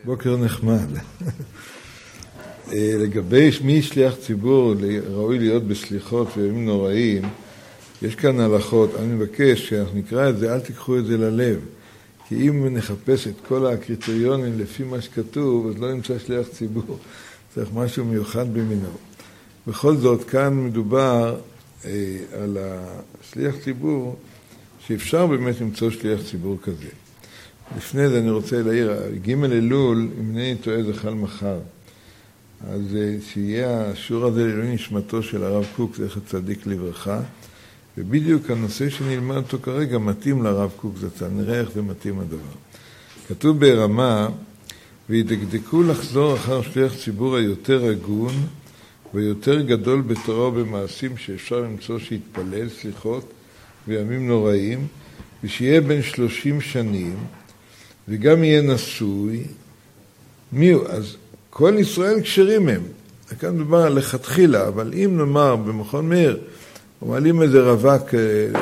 בוקר נחמד. לגבי מי שליח ציבור ראוי להיות בסליחות וימים נוראים, יש כאן הלכות. אני מבקש שאנחנו נקרא את זה, אל תיקחו את זה ללב. כי אם נחפש את כל הקריטריונים לפי מה שכתוב, אז לא נמצא שליח ציבור. צריך משהו מיוחד במינו. בכל זאת, כאן מדובר על השליח ציבור, שאפשר באמת למצוא שליח ציבור כזה. לפני זה אני רוצה להעיר, ג' אלול, אם אינני טועה זה חל מחר. אז שיהיה השיעור הזה לעילוי נשמתו של הרב קוק, זכר צדיק לברכה, ובדיוק הנושא שנלמד אותו כרגע מתאים לרב קוק זצ"ל, נראה איך זה מתאים הדבר. כתוב ברמה, וידקדקו לחזור אחר שליח ציבור היותר הגון, ויותר גדול בתורה ובמעשים שאפשר למצוא שיתפלל סליחות בימים נוראים, ושיהיה בין 30 שנים, וגם יהיה נשוי. מי הוא? אז כל ישראל כשרים הם. כאן מדובר על לכתחילה, אבל אם נאמר במכון מאיר, ומעלים איזה רווק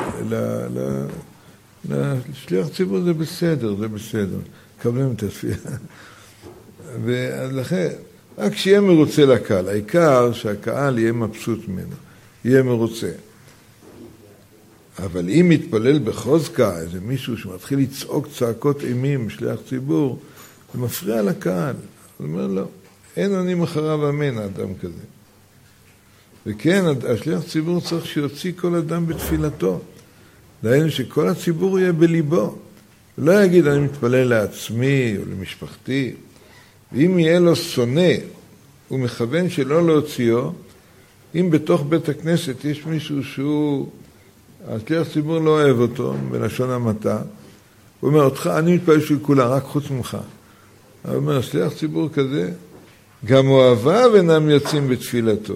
לשליח ציבור, זה בסדר, זה בסדר. קבלם את התפילה. ולכן, רק שיהיה מרוצה לקהל. העיקר שהקהל יהיה מבסוט ממנו, יהיה מרוצה. אבל אם מתפלל בחוזקה, איזה מישהו שמתחיל לצעוק צעקות אימים, שליח ציבור, זה מפריע לקהל. הוא אומר לו, אין אני מחריו אמן, האדם כזה. וכן, השליח ציבור צריך שיוציא כל אדם בתפילתו. דהיינו שכל הציבור יהיה בליבו. לא יגיד, אני מתפלל לעצמי או למשפחתי. ואם יהיה לו שונא, הוא מכוון שלא להוציאו, אם בתוך בית הכנסת יש מישהו שהוא, השליח ציבור לא אוהב אותו, בלשון המעטה, הוא אומר, אותך, אני מתפלל של כולם, רק חוץ ממך. הוא אומר, השליח ציבור כזה, גם אוהביו אינם יוצאים בתפילתו.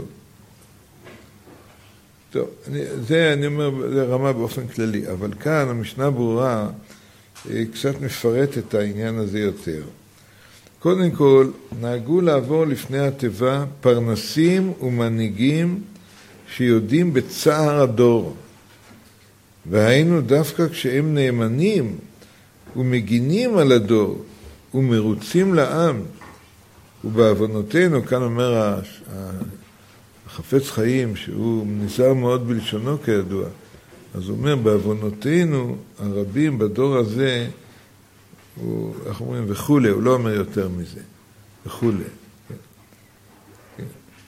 טוב, אני אומר, זה רמה באופן כללי, אבל כאן המשנה ברורה קצת מפרט את העניין הזה יותר. קודם כל, נהגו לעבור לפני התיבה פרנסים ומנהיגים שיודעים בצער הדור. והיינו דווקא כשהם נאמנים ומגינים על הדור ומרוצים לעם. ובעוונותינו, כאן אומר החפץ חיים, שהוא נזהר מאוד בלשונו כידוע, אז הוא אומר, בעוונותינו הרבים בדור הזה, הוא, איך אומרים, וכולי, הוא לא אומר יותר מזה, וכולי. כן.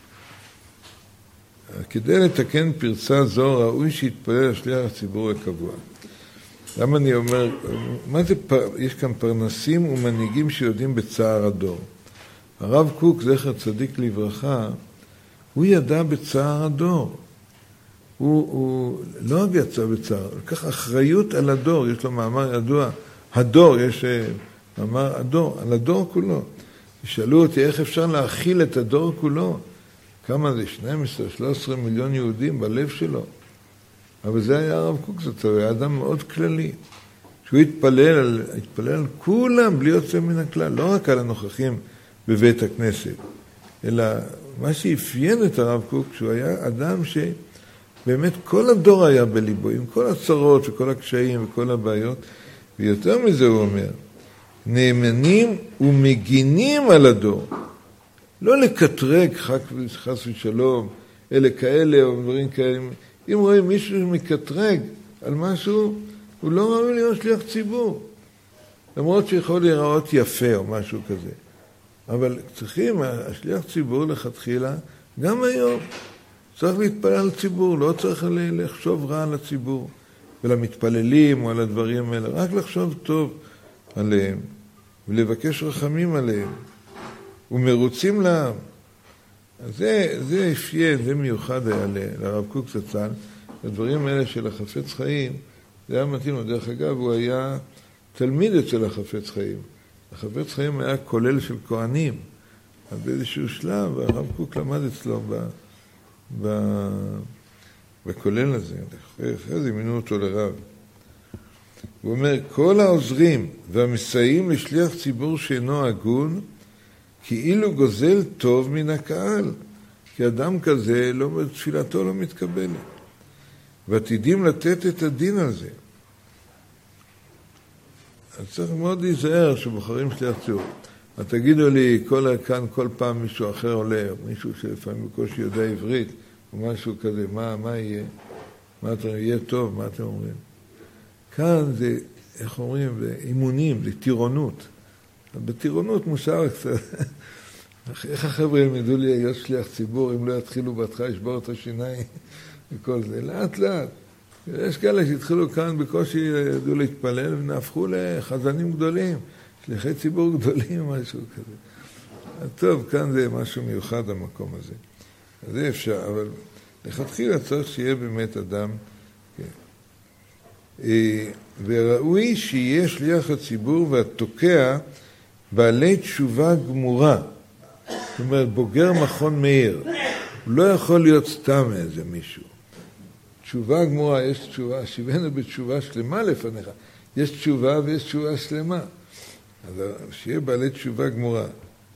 כדי לתקן פרצה זו, ראוי שיתפלל השליח הציבור הקבוע. למה אני אומר, מה זה, יש כאן פרנסים ומנהיגים שיודעים בצער הדור. הרב קוק, זכר צדיק לברכה, הוא ידע בצער הדור. הוא לא רק יצא בצער, הוא לקח אחריות על הדור, יש לו מאמר ידוע, הדור, יש מאמר הדור, על הדור כולו. ישאלו אותי איך אפשר להכיל את הדור כולו, כמה זה 12-13 מיליון יהודים בלב שלו. אבל זה היה הרב קוק, זה היה אדם מאוד כללי. שהוא התפלל על כולם בלי יוצא מן הכלל, לא רק על הנוכחים בבית הכנסת, אלא מה שאפיין את הרב קוק, שהוא היה אדם שבאמת כל הדור היה בליבו, עם כל הצרות וכל הקשיים וכל הבעיות, ויותר מזה הוא אומר, נאמנים ומגינים על הדור. לא לקטרג חס ושלום, אלה כאלה או דברים כאלה. אם רואים מישהו שמקטרג על משהו, הוא לא ראוי להיות שליח ציבור. למרות שיכול להיראות יפה או משהו כזה. אבל צריכים, השליח ציבור לכתחילה, גם היום צריך להתפלל על ציבור, לא צריך לחשוב רע על הציבור, ולמתפללים או על הדברים האלה, רק לחשוב טוב עליהם, ולבקש רחמים עליהם, ומרוצים לעם. זה אפיין, זה מיוחד היה לרב קוק זצ"ל, הדברים האלה של החפץ חיים, זה היה מתאים, דרך אגב, הוא היה תלמיד אצל החפץ חיים. החפץ חיים היה כולל של כהנים, אז באיזשהו שלב, הרב קוק למד אצלו בכולל הזה, אחרי זה מינו אותו לרב. הוא אומר, כל העוזרים והמסייעים לשליח ציבור שאינו הגון, כאילו גוזל טוב מן הקהל, כי אדם כזה תפילתו לא מתקבלת. ועתידים לתת את הדין על זה. אז צריך מאוד להיזהר שבוחרים שליח ציבור. תגידו לי, כאן כל פעם מישהו אחר עולה, או מישהו שלפעמים בקושי יודע עברית, או משהו כזה, מה יהיה? מה אתם, יהיה טוב, מה אתם אומרים? כאן זה, איך אומרים, זה אימונים, זה טירונות. בטירונות מוסר קצת. איך החבר'ה ילמדו לי להיות שליח ציבור, אם לא יתחילו בהתחלה לשבור את השיניים וכל זה? לאט לאט. יש כאלה שהתחילו כאן בקושי ידעו להתפלל ונהפכו לחזנים גדולים, שליחי ציבור גדולים, משהו כזה. טוב, כאן זה משהו מיוחד המקום הזה. אז זה אפשר, אבל לכתחילה צריך שיהיה באמת אדם, כן. וראוי שיהיה שליח הציבור והתוקע בעלי תשובה גמורה. זאת אומרת, בוגר מכון מאיר. הוא לא יכול להיות סתם איזה מישהו. תשובה גמורה, יש תשובה, שיבנו בתשובה שלמה לפניך. יש תשובה ויש תשובה שלמה. אז שיהיה בעלי תשובה גמורה.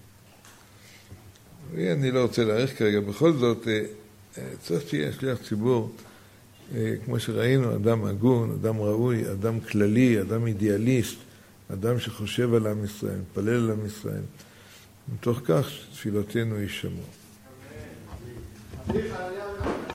אני לא רוצה להאריך כרגע. בכל זאת, צריך שיהיה שליח ציבור, כמו שראינו, אדם הגון, אדם ראוי, אדם כללי, אדם אידיאליסט, אדם שחושב על עם ישראל, מתפלל על עם ישראל. מתוך כך תפילותינו יישמעו.